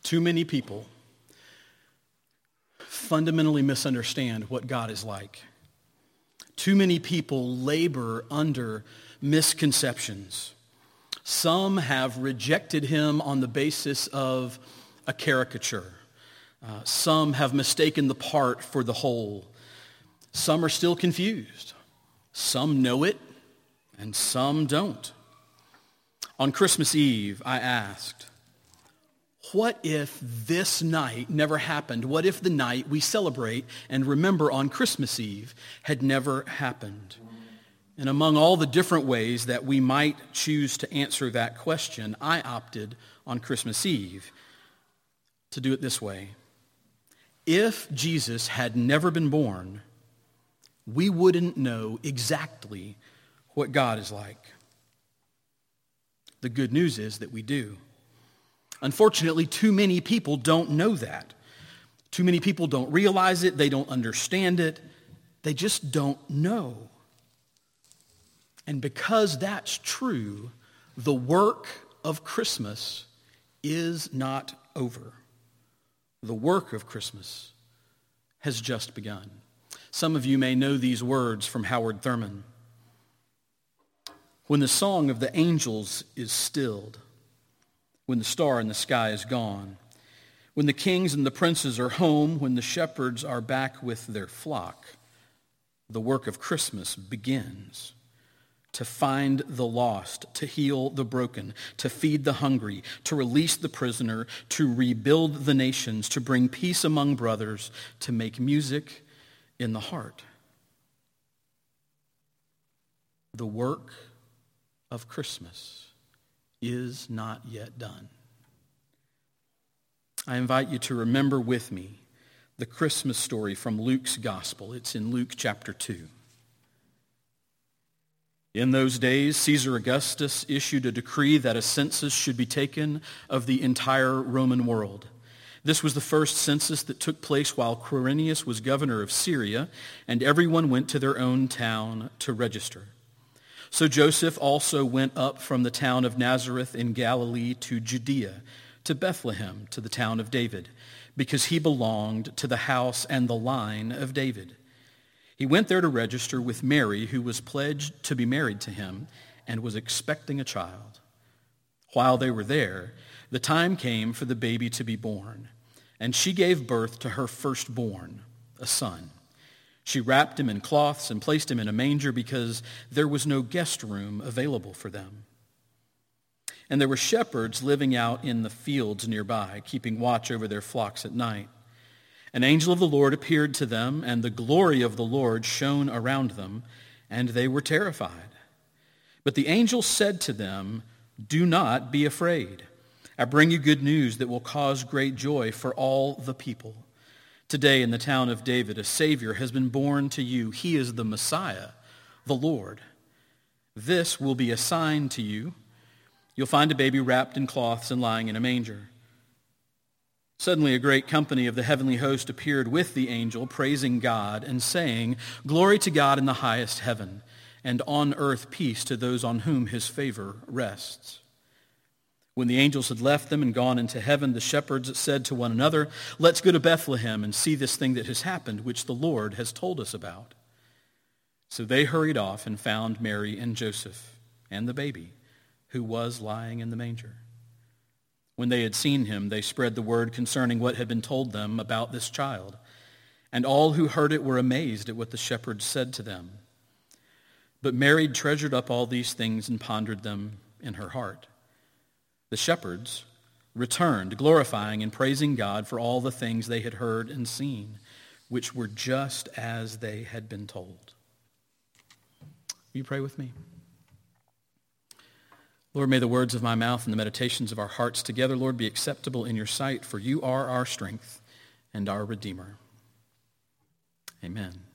Too many people fundamentally misunderstand what God is like. Too many people labor under misconceptions. Some have rejected him on the basis of a caricature. Some have mistaken the part for the whole. Some are still confused. Some know it, and some don't. On Christmas Eve, I asked, what if this night never happened? What if the night we celebrate and remember on Christmas Eve had never happened? And among all the different ways that we might choose to answer that question, I opted on Christmas Eve to do it this way. If Jesus had never been born, we wouldn't know exactly what God is like. The good news is that we do. Unfortunately, too many people don't know that. Too many people don't realize it. They don't understand it. They just don't know. And because that's true, the work of Christmas is not over. The work of Christmas has just begun. Some of you may know these words from Howard Thurman. When the song of the angels is stilled, when the star in the sky is gone, when the kings and the princes are home, when the shepherds are back with their flock, the work of Christmas begins. To find the lost, to heal the broken, to feed the hungry, to release the prisoner, to rebuild the nations, to bring peace among brothers, to make music in the heart. The work of Christmas is not yet done. I invite you to remember with me the Christmas story from Luke's gospel. It's in Luke chapter 2. In those days, Caesar Augustus issued a decree that a census should be taken of the entire Roman world. This was the first census that took place while Quirinius was governor of Syria, and everyone went to their own town to register. So Joseph also went up from the town of Nazareth in Galilee to Judea, to Bethlehem, to the town of David, because he belonged to the house and the line of David. He went there to register with Mary, who was pledged to be married to him and was expecting a child. While they were there, the time came for the baby to be born, and she gave birth to her firstborn, a son. She wrapped him in cloths and placed him in a manger because there was no guest room available for them. And there were shepherds living out in the fields nearby, keeping watch over their flocks at night. An angel of the Lord appeared to them, and the glory of the Lord shone around them, and they were terrified. But the angel said to them, "Do not be afraid. I bring you good news that will cause great joy for all the people. Today in the town of David, a Savior has been born to you. He is the Messiah, the Lord. This will be a sign to you. You'll find a baby wrapped in cloths and lying in a manger." Suddenly a great company of the heavenly host appeared with the angel, praising God and saying, "Glory to God in the highest heaven, and on earth peace to those on whom his favor rests." When the angels had left them and gone into heaven, the shepherds said to one another, "Let's go to Bethlehem and see this thing that has happened, which the Lord has told us about." So they hurried off and found Mary and Joseph and the baby, who was lying in the manger. When they had seen him, they spread the word concerning what had been told them about this child. And all who heard it were amazed at what the shepherds said to them. But Mary treasured up all these things and pondered them in her heart. The shepherds returned, glorifying and praising God for all the things they had heard and seen, which were just as they had been told. Will you pray with me? Lord, may the words of my mouth and the meditations of our hearts together, Lord, be acceptable in your sight, for you are our strength and our Redeemer. Amen.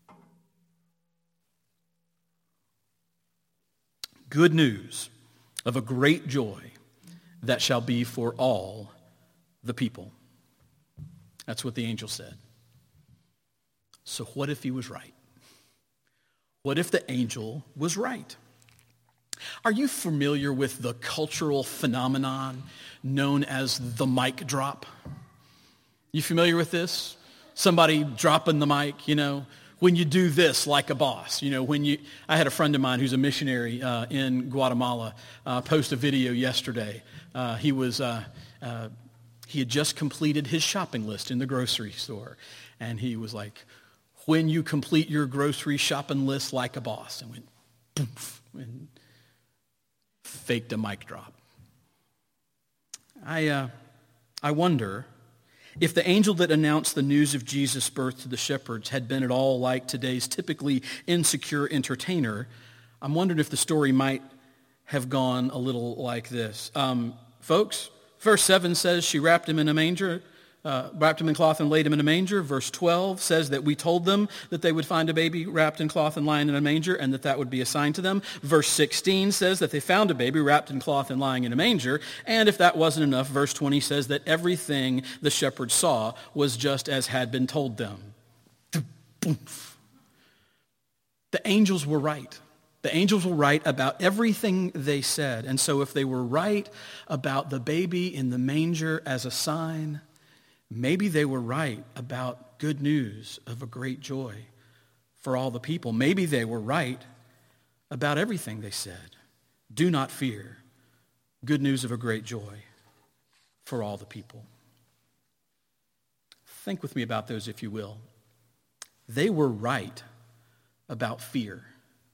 Good news of a great joy that shall be for all the people. That's what the angel said. So what if he was right? What if the angel was right? Are you familiar with the cultural phenomenon known as the mic drop? You familiar with this? Somebody dropping the mic, when you do this like a boss. I had a friend of mine who's a missionary in Guatemala post a video yesterday. He had just completed his shopping list in the grocery store. And he was like, when you complete your grocery shopping list like a boss. And went, poof, and faked a mic drop. I wonder if the angel that announced the news of Jesus' birth to the shepherds had been at all like today's typically insecure entertainer. I'm wondering if the story might have gone a little like this. Folks, verse 7 says she wrapped him in a manger, wrapped him in cloth and laid him in a manger. Verse 12 says that we told them that they would find a baby wrapped in cloth and lying in a manger and that would be a sign to them. Verse 16 says that they found a baby wrapped in cloth and lying in a manger. And if that wasn't enough, verse 20 says that everything the shepherds saw was just as had been told them. The angels were right. The angels were right about everything they said. And so if they were right about the baby in the manger as a sign, maybe they were right about good news of a great joy for all the people. Maybe they were right about everything they said. Do not fear. Good news of a great joy for all the people. Think with me about those, if you will. They were right about fear.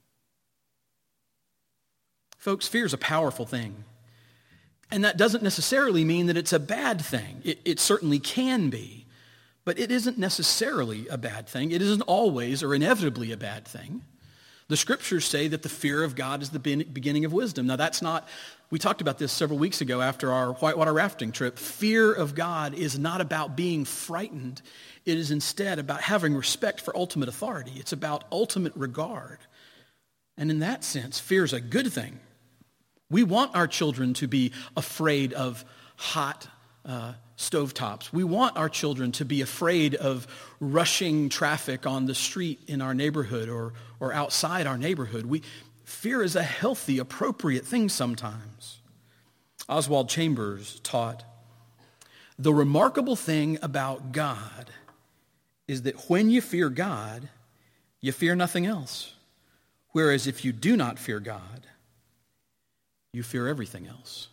Folks, fear is a powerful thing. And that doesn't necessarily mean that it's a bad thing. It certainly can be, but it isn't necessarily a bad thing. It isn't always or inevitably a bad thing. The scriptures say that the fear of God is the beginning of wisdom. Now we talked about this several weeks ago after our whitewater rafting trip. Fear of God is not about being frightened. It is instead about having respect for ultimate authority. It's about ultimate regard. And in that sense, fear is a good thing. We want our children to be afraid of hot stovetops. We want our children to be afraid of rushing traffic on the street in our neighborhood or outside our neighborhood. Fear is a healthy, appropriate thing sometimes. Oswald Chambers taught, the remarkable thing about God is that when you fear God, you fear nothing else. Whereas if you do not fear God, you fear everything else.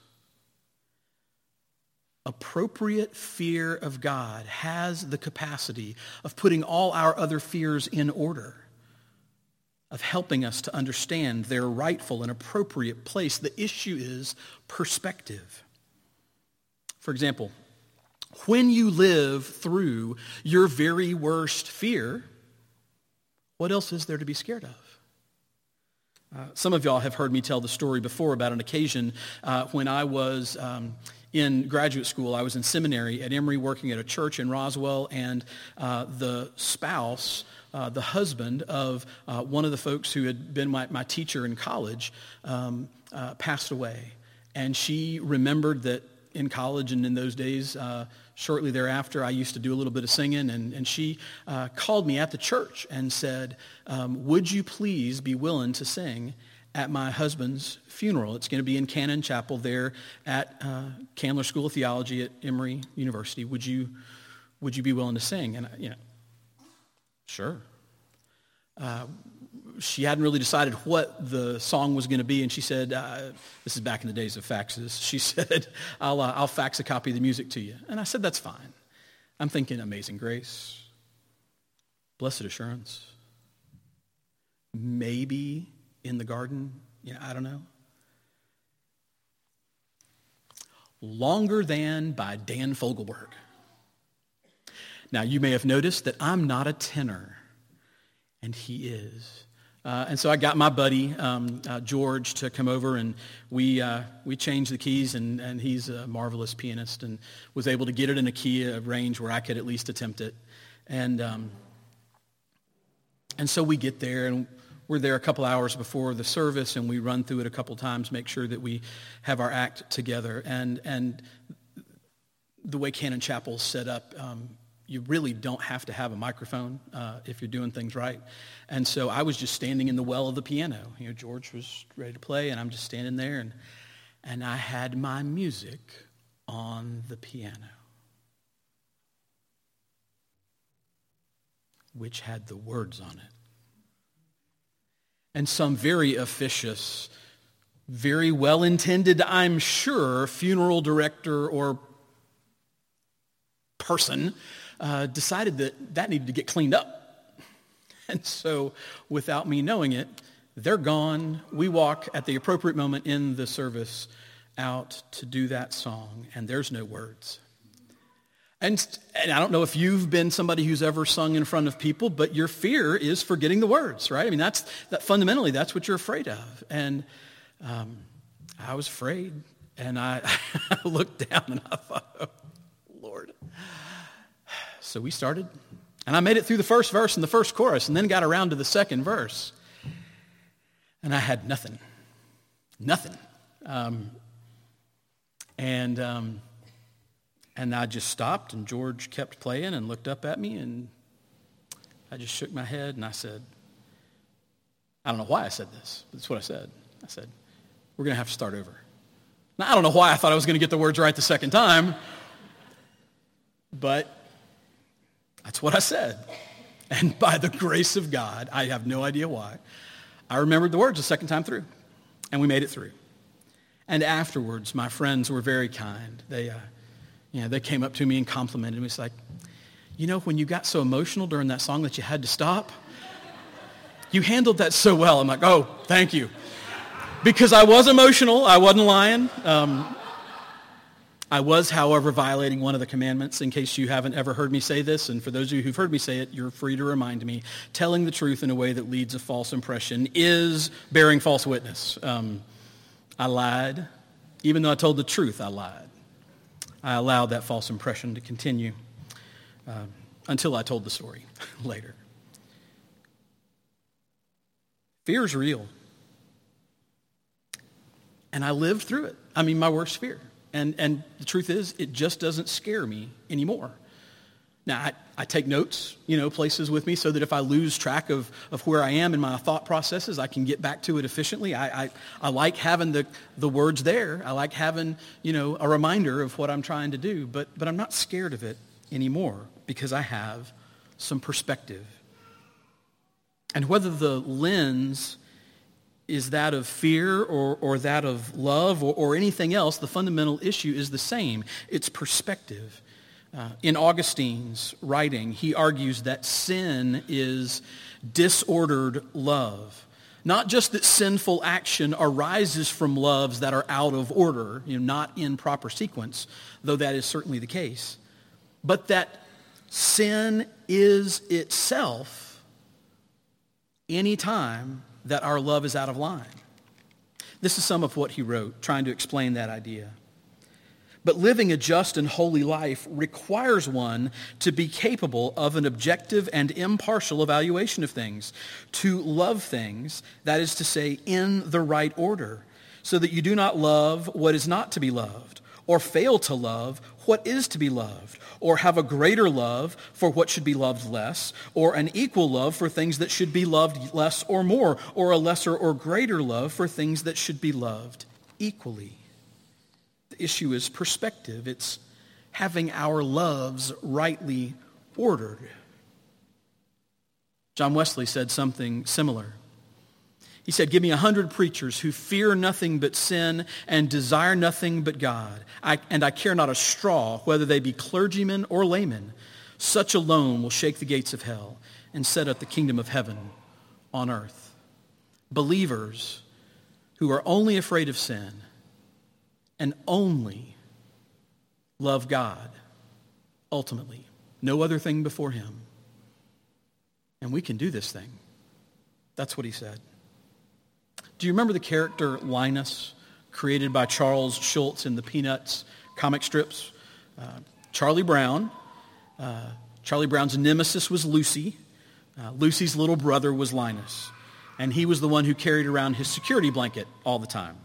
Appropriate fear of God has the capacity of putting all our other fears in order, of helping us to understand their rightful and appropriate place. The issue is perspective. For example, when you live through your very worst fear, what else is there to be scared of? Some of y'all have heard me tell the story before about an occasion when I was in graduate school. I was in seminary at Emory working at a church in Roswell, and the spouse, the husband of one of the folks who had been my teacher in college, passed away. And she remembered that in college and in those days, shortly thereafter, I used to do a little bit of singing, and she called me at the church and said, would you please be willing to sing at my husband's funeral? It's going to be in Cannon Chapel there at Candler School of Theology at Emory University. Would you be willing to sing? And, sure. She hadn't really decided what the song was going to be, and she said, this is back in the days of faxes, she said, I'll fax a copy of the music to you. And I said, that's fine. I'm thinking Amazing Grace, Blessed Assurance, maybe In the Garden, I don't know. Longer Than by Dan Fogelberg. Now, you may have noticed that I'm not a tenor, and he is. And so I got my buddy, George, to come over, and we changed the keys, and he's a marvelous pianist and was able to get it in a key, a range where I could at least attempt it. And so we get there, and we're there a couple hours before the service, and we run through it a couple times, make sure that we have our act together. And the way Cannon Chapel's set up, you really don't have to have a microphone if you're doing things right. And so I was just standing in the well of the piano. George was ready to play, and I'm just standing there, and I had my music on the piano, which had the words on it. And some very officious, very well-intended, I'm sure, funeral director or person decided that needed to get cleaned up. And so, without me knowing it, they're gone. We walk at the appropriate moment in the service out to do that song, and there's no words. And I don't know if you've been somebody who's ever sung in front of people, but your fear is forgetting the words, right? I mean, fundamentally, that's what you're afraid of. And I was afraid, and I looked down, and I thought, oh, Lord. So we started, and I made it through the first verse and the first chorus, and then got around to the second verse, and I had nothing. And I just stopped, and George kept playing and looked up at me, and I just shook my head, and I said, I don't know why I said this, but that's what I said. I said, we're going to have to start over. Now, I don't know why I thought I was going to get the words right the second time, but that's what I said. And by the grace of God, I have no idea why, I remembered the words the second time through, and we made it through. And afterwards, my friends were very kind. They came up to me and complimented me. It's like, when you got so emotional during that song that you had to stop, you handled that so well. I'm like, oh, thank you. Because I was emotional. I wasn't lying. I was, however, violating one of the commandments, in case you haven't ever heard me say this. And for those of you who've heard me say it, you're free to remind me. Telling the truth in a way that leads a false impression is bearing false witness. I lied. Even though I told the truth, I lied. I allowed that false impression to continue until I told the story later. Fear is real. And I lived through it. I mean, my worst fear. And the truth is, it just doesn't scare me anymore. Now, I take notes, places with me so that if I lose track of where I am in my thought processes, I can get back to it efficiently. I like having the words there. I like having, a reminder of what I'm trying to do. But I'm not scared of it anymore because I have some perspective. And whether the lens is that of fear or that of love or anything else, the fundamental issue is the same. It's perspective. In Augustine's writing, he argues that sin is disordered love. Not just that sinful action arises from loves that are out of order, not in proper sequence, though that is certainly the case, but that sin is itself any time that our love is out of line. This is some of what he wrote, trying to explain that idea. But living a just and holy life requires one to be capable of an objective and impartial evaluation of things, to love things, that is to say, in the right order, so that you do not love what is not to be loved, or fail to love what is to be loved, or have a greater love for what should be loved less, or an equal love for things that should be loved less or more, or a lesser or greater love for things that should be loved equally. The issue is perspective. It's having our loves rightly ordered. John Wesley said something similar. He said, give me 100 preachers who fear nothing but sin and desire nothing but God. And I care not a straw whether they be clergymen or laymen. Such alone will shake the gates of hell and set up the kingdom of heaven on earth. Believers who are only afraid of sin and only love God, ultimately. No other thing before him. And we can do this thing. That's what he said. Do you remember the character Linus, created by Charles Schulz in the Peanuts comic strips? Charlie Brown. Charlie Brown's nemesis was Lucy. Lucy's little brother was Linus. And he was the one who carried around his security blanket all the time.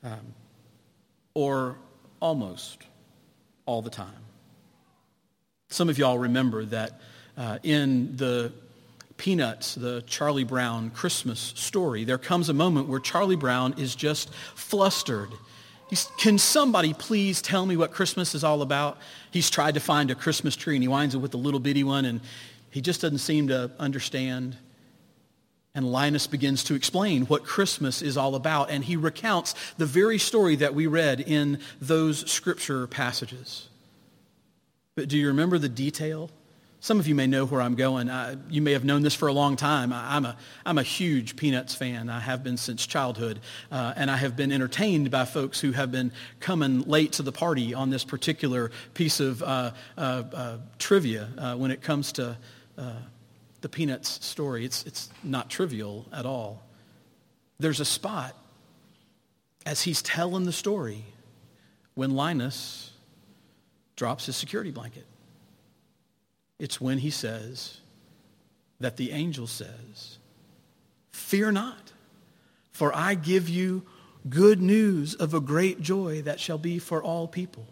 Or almost all the time. Some of y'all remember that in the Peanuts, the Charlie Brown Christmas story, there comes a moment where Charlie Brown is just flustered. Can somebody please tell me what Christmas is all about? He's tried to find a Christmas tree, and he winds up with a little bitty one, and he just doesn't seem to understand. And Linus begins to explain what Christmas is all about, and he recounts the very story that we read in those scripture passages. But do you remember the detail? Some of you may know where I'm going. You may have known this for a long time. I'm a huge Peanuts fan. I have been since childhood. And I have been entertained by folks who have been coming late to the party on this particular piece of trivia when it comes to the Peanuts story. It's not trivial at all. There's a spot as he's telling the story when Linus drops his security blanket. It's when he says that the angel says, "Fear not, for I give you good news of a great joy that shall be for all people."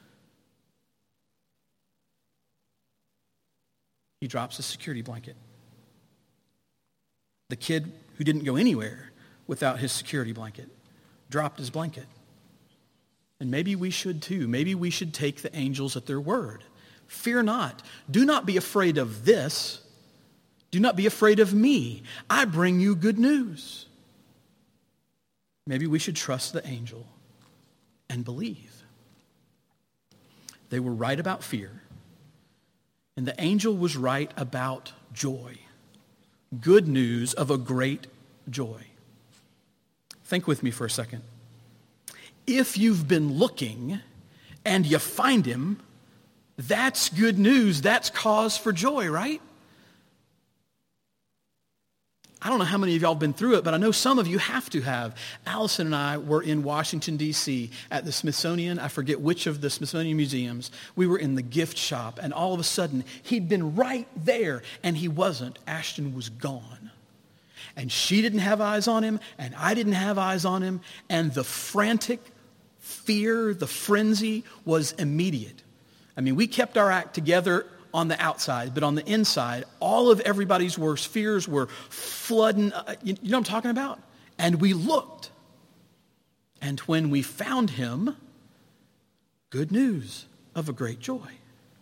He drops his security blanket. The kid who didn't go anywhere without his security blanket dropped his blanket. And maybe we should too. Maybe we should take the angels at their word. Fear not. Do not be afraid of this. Do not be afraid of me. I bring you good news. Maybe we should trust the angel and believe. They were right about fear. And the angel was right about joy. Good news of a great joy. Think with me for a second. If you've been looking and you find him, that's good news. That's cause for joy, right? I don't know how many of y'all have been through it, but I know some of you have to have. Allison and I were in Washington, D.C. at the Smithsonian. I forget which of the Smithsonian museums. We were in the gift shop, and all of a sudden, he'd been right there, and he wasn't. Ashton was gone. And she didn't have eyes on him, and I didn't have eyes on him, and the frantic fear, the frenzy was immediate. I mean, we kept our act together on the outside, but on the inside, all of everybody's worst fears were flooding. You know what I'm talking about? And we looked. And when we found him, good news of a great joy.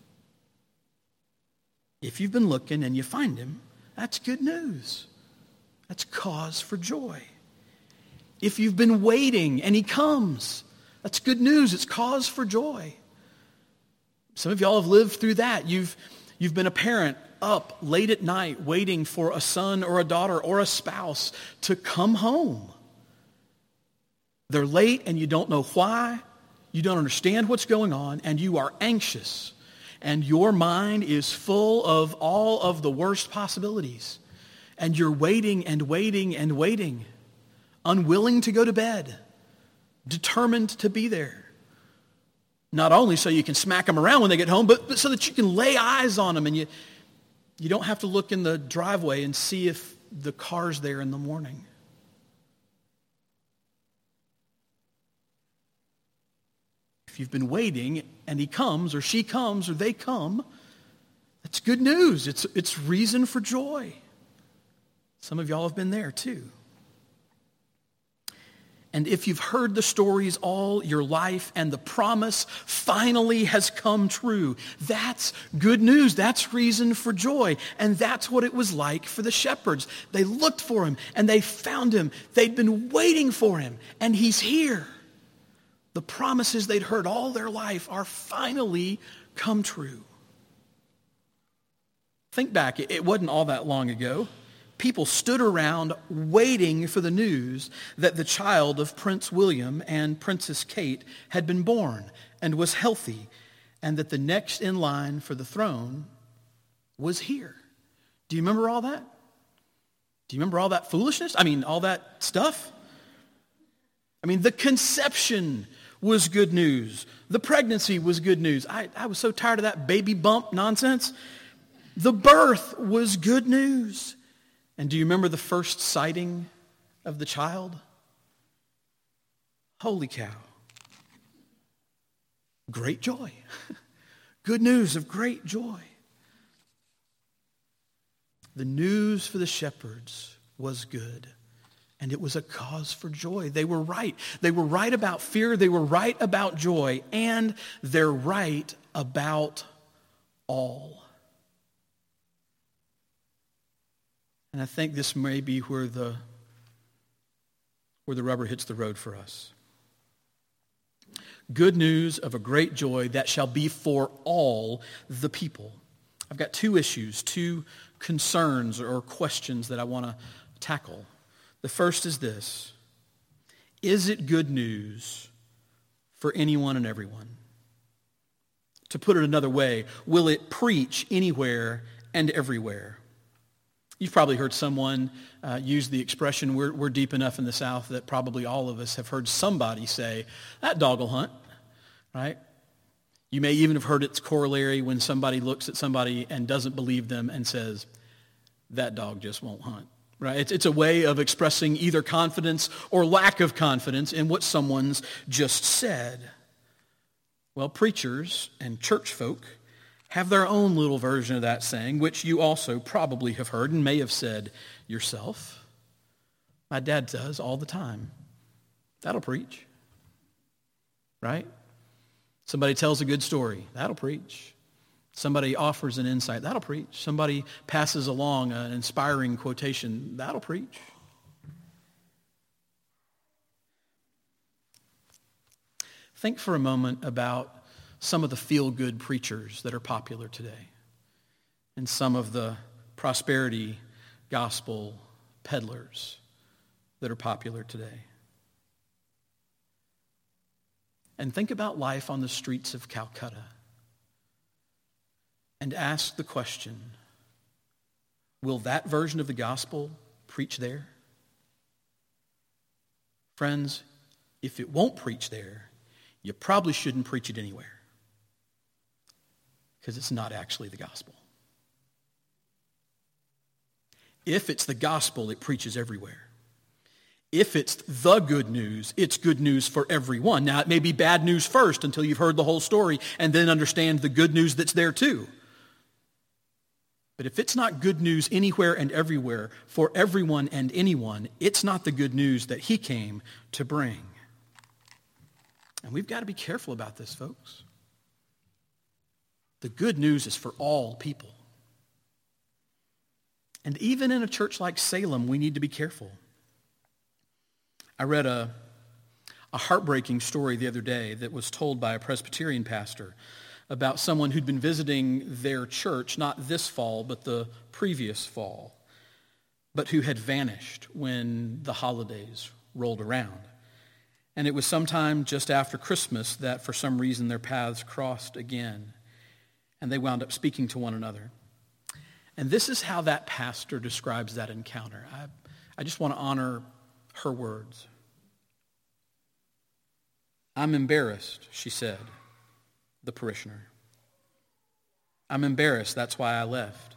If you've been looking and you find him, that's good news. That's cause for joy. If you've been waiting and he comes, that's good news. It's cause for joy. Some of y'all have lived through that. You've been a parent up late at night waiting for a son or a daughter or a spouse to come home. They're late and you don't know why. You don't understand what's going on, and you are anxious. And your mind is full of all of the worst possibilities. And you're waiting and waiting and waiting, unwilling to go to bed, determined to be there. Not only so you can smack them around when they get home, but so that you can lay eyes on them, and you don't have to look in the driveway and see if the car's there in the morning. If you've been waiting and he comes or she comes or they come, that's good news. It's reason for joy. Some of y'all have been there too. And if you've heard the stories all your life and the promise finally has come true, that's good news. That's reason for joy. And that's what it was like for the shepherds. They looked for him and they found him. They'd been waiting for him, and he's here. The promises they'd heard all their life are finally come true. Think back. It wasn't all that long ago. People stood around waiting for the news that the child of Prince William and Princess Kate had been born and was healthy, and that the next in line for the throne was here. Do you remember all that? Do you remember all that foolishness? I mean, all that stuff? I mean, the conception was good news. The pregnancy was good news. I was so tired of that baby bump nonsense. The birth was good news. And do you remember the first sighting of the child? Holy cow. Great joy. Good news of great joy. The news for the shepherds was good, and it was a cause for joy. They were right. They were right about fear. They were right about joy, and they're right about all. And I think this may be where the rubber hits the road for us. Good news of a great joy that shall be for all the people. I've got two issues, two concerns or questions that I want to tackle. The first is this: is it good news for anyone and everyone? To put it another way, will it preach anywhere and everywhere? You've probably heard someone use the expression, we're deep enough in the South that probably all of us have heard somebody say, that dog will hunt, right? You may even have heard its corollary when somebody looks at somebody and doesn't believe them and says, that dog just won't hunt, right? It's a way of expressing either confidence or lack of confidence in what someone's just said. Well, preachers and church folk have their own little version of that saying, which you also probably have heard and may have said yourself. My dad does all the time. That'll preach, right? Somebody tells a good story. That'll preach. Somebody offers an insight. That'll preach. Somebody passes along an inspiring quotation. That'll preach. Think for a moment about some of the feel-good preachers that are popular today and some of the prosperity gospel peddlers that are popular today. And think about life on the streets of Calcutta and ask the question, will that version of the gospel preach there? Friends, if it won't preach there, you probably shouldn't preach it anywhere, because it's not actually the gospel. If it's the gospel, it preaches everywhere. If it's the good news, it's good news for everyone. Now, it may be bad news first until you've heard the whole story and then understand the good news that's there too. But if it's not good news anywhere and everywhere for everyone and anyone, it's not the good news that he came to bring. And we've got to be careful about this, folks. The good news is for all people. And even in a church like Salem, we need to be careful. I read a heartbreaking story the other day that was told by a Presbyterian pastor about someone who'd been visiting their church, not this fall, but the previous fall, but who had vanished when the holidays rolled around. And it was sometime just after Christmas that for some reason their paths crossed again, and they wound up speaking to one another. And this is how that pastor describes that encounter. I just want to honor her words. I'm embarrassed, she said, the parishioner. I'm embarrassed, that's why I left.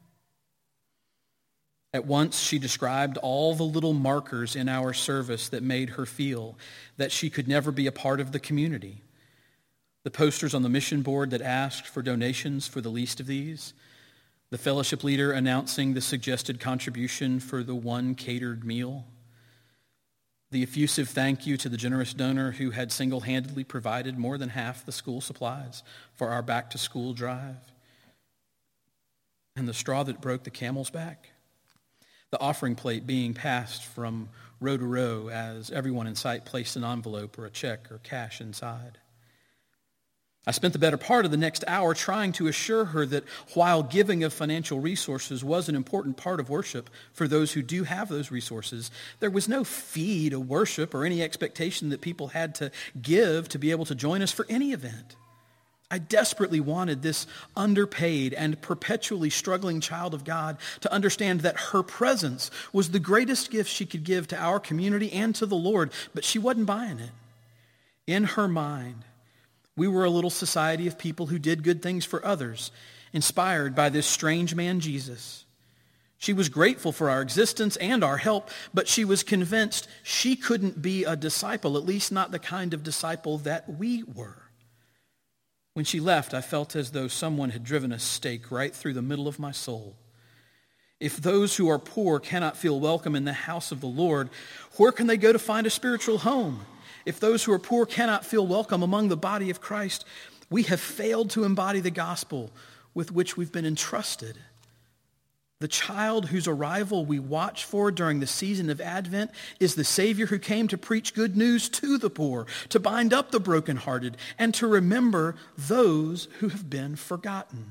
At once she described all the little markers in our service that made her feel that she could never be a part of the community. The posters on the mission board that asked for donations for the least of these, the fellowship leader announcing the suggested contribution for the one catered meal, the effusive thank you to the generous donor who had single-handedly provided more than half the school supplies for our back-to-school drive, and the straw that broke the camel's back, the offering plate being passed from row to row as everyone in sight placed an envelope or a check or cash inside. I spent the better part of the next hour trying to assure her that while giving of financial resources was an important part of worship for those who do have those resources, there was no fee to worship or any expectation that people had to give to be able to join us for any event. I desperately wanted this underpaid and perpetually struggling child of God to understand that her presence was the greatest gift she could give to our community and to the Lord, but she wasn't buying it. In her mind, we were a little society of people who did good things for others, inspired by this strange man, Jesus. She was grateful for our existence and our help, but she was convinced she couldn't be a disciple, at least not the kind of disciple that we were. When she left, I felt as though someone had driven a stake right through the middle of my soul. If those who are poor cannot feel welcome in the house of the Lord, where can they go to find a spiritual home? If those who are poor cannot feel welcome among the body of Christ, we have failed to embody the gospel with which we've been entrusted. The child whose arrival we watch for during the season of Advent is the Savior who came to preach good news to the poor, to bind up the brokenhearted, and to remember those who have been forgotten.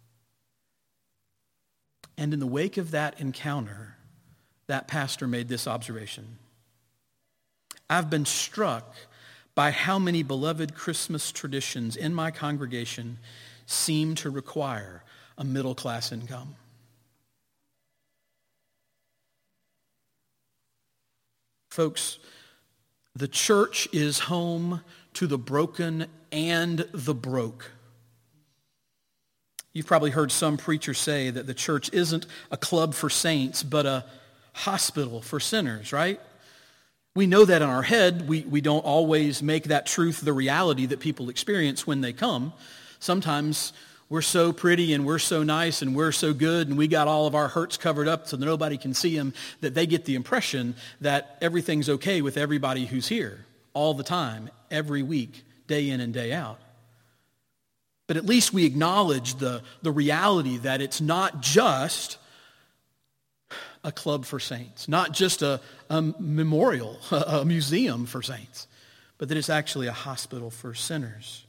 And in the wake of that encounter, that pastor made this observation. I've been struck by how many beloved Christmas traditions in my congregation seem to require a middle-class income. Folks, the church is home to the broken and the broke. You've probably heard some preachers say that the church isn't a club for saints, but a hospital for sinners, right? We know that in our head. We don't always make that truth the reality that people experience when they come. Sometimes we're so pretty and we're so nice and we're so good and we got all of our hurts covered up so that nobody can see them, that they get the impression that everything's okay with everybody who's here all the time, every week, day in and day out. But at least we acknowledge the reality that it's not just a club for saints, not just a memorial, a museum for saints, but that it's actually a hospital for sinners.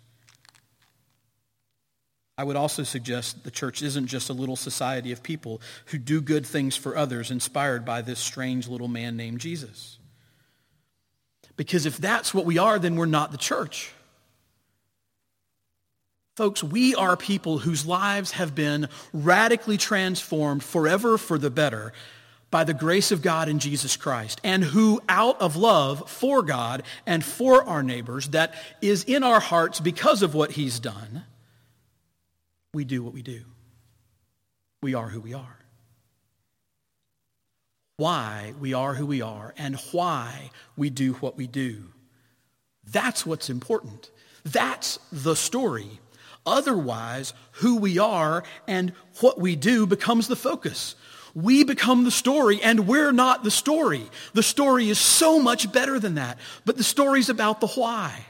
I would also suggest the church isn't just a little society of people who do good things for others inspired by this strange little man named Jesus. Because if that's what we are, then we're not the church. Folks, we are people whose lives have been radically transformed forever for the better by the grace of God in Jesus Christ, and who out of love for God and for our neighbors that is in our hearts because of what he's done, we do what we do. We are who we are. Why we are who we are and why we do what we do. That's what's important. That's the story. Otherwise, who we are and what we do becomes the focus. We become the story, and we're not the story. The story is so much better than that, but the story's about the why.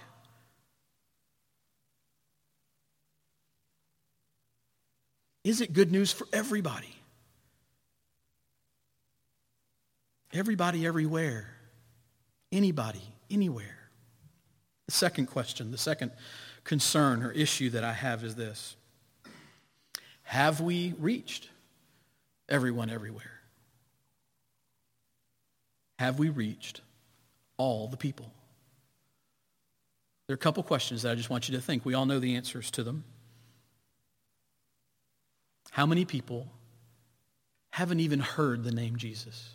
Is it good news for everybody? Everybody, everywhere. Anybody, anywhere. The second question, the second concern or issue that I have is this. Have we reached everyone everywhere? Have we reached all the people? There are a couple questions that I just want you to think. We all know the answers to them. How many people haven't even heard the name Jesus?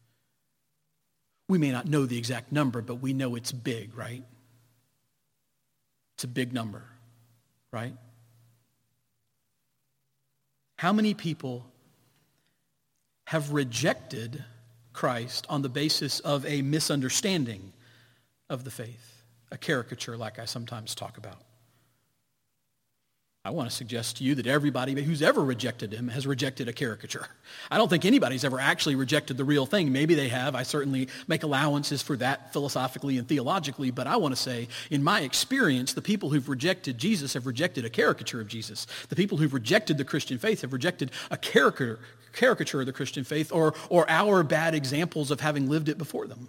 We may not know the exact number, but we know it's big, right? It's a big number, right? How many people have rejected Christ on the basis of a misunderstanding of the faith, a caricature like I sometimes talk about? I want to suggest to you that everybody who's ever rejected him has rejected a caricature. I don't think anybody's ever actually rejected the real thing. Maybe they have. I certainly make allowances for that philosophically and theologically, but I want to say, in my experience, the people who've rejected Jesus have rejected a caricature of Jesus. The people who've rejected the Christian faith have rejected a caricature of the Christian faith or our bad examples of having lived it before them.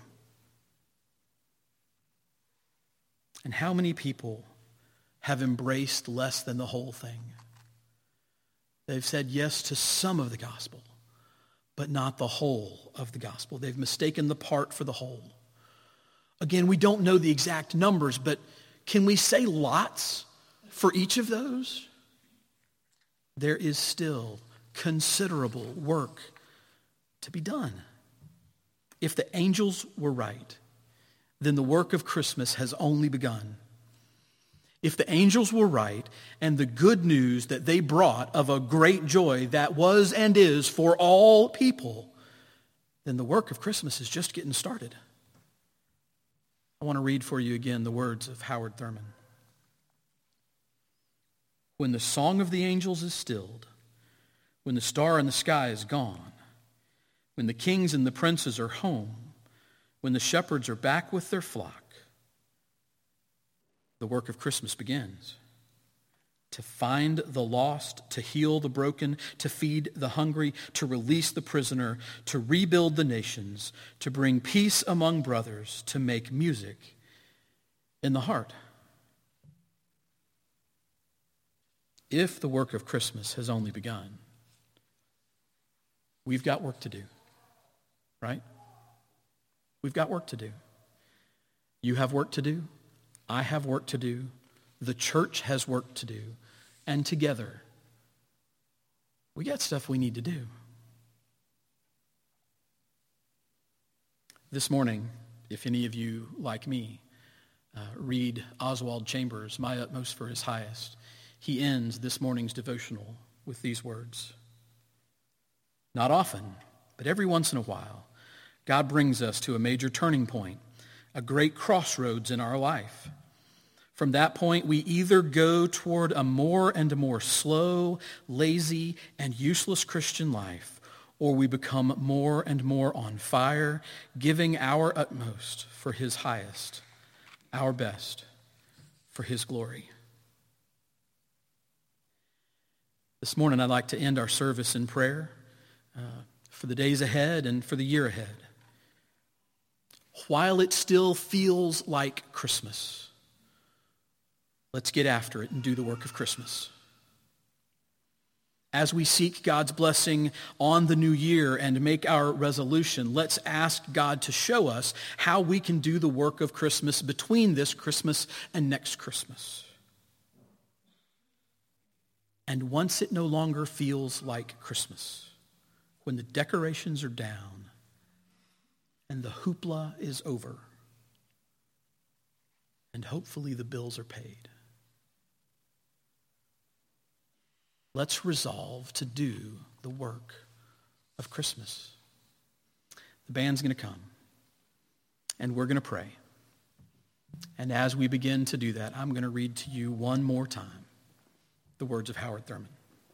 And how many people have embraced less than the whole thing? They've said yes to some of the gospel, but not the whole of the gospel. They've mistaken the part for the whole. Again, we don't know the exact numbers, but can we say lots for each of those? There is still considerable work to be done. If the angels were right, then the work of Christmas has only begun. If the angels were right, and the good news that they brought of a great joy that was and is for all people, then the work of Christmas is just getting started. I want to read for you again the words of Howard Thurman. when the song of the angels is stilled, when the star in the sky is gone, when the kings and the princes are home, when the shepherds are back with their flock, the work of Christmas begins. To find the lost, to heal the broken, to feed the hungry, to release the prisoner, to rebuild the nations, to bring peace among brothers, to make music in the heart. If the work of Christmas has only begun, we've got work to do, right? We've got work to do. You have work to do. I have work to do. The church has work to do. And together, we got stuff we need to do. This morning, if any of you, like me, read Oswald Chambers' My Utmost for His Highest, he ends this morning's devotional with these words. Not often, but every once in a while, God brings us to a major turning point, a great crossroads in our life. From that point, we either go toward a more and more slow, lazy, and useless Christian life, or we become more and more on fire, giving our utmost for His highest, our best for His glory. This morning, I'd like to end our service in prayer for the days ahead and for the year ahead. While it still feels like Christmas, let's get after it and do the work of Christmas. As we seek God's blessing on the new year and make our resolution, let's ask God to show us how we can do the work of Christmas between this Christmas and next Christmas. And once it no longer feels like Christmas, when the decorations are down and the hoopla is over, and hopefully the bills are paid, let's resolve to do the work of Christmas. The band's going to come, and we're going to pray. And as we begin to do that, I'm going to read to you one more time the words of Howard Thurman.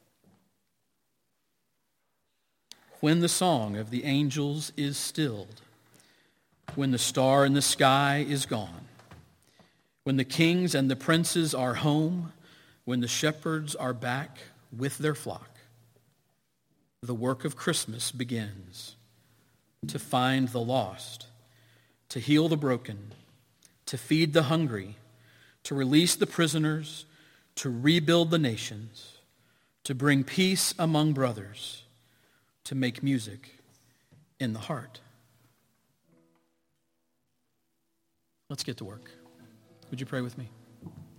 When the song of the angels is stilled, when the star in the sky is gone, when the kings and the princes are home, when the shepherds are back with their flock, the work of Christmas begins. To find the lost, to heal the broken, to feed the hungry, to release the prisoners, to rebuild the nations, to bring peace among brothers, to make music in the heart. Let's get to work. Would you pray with me?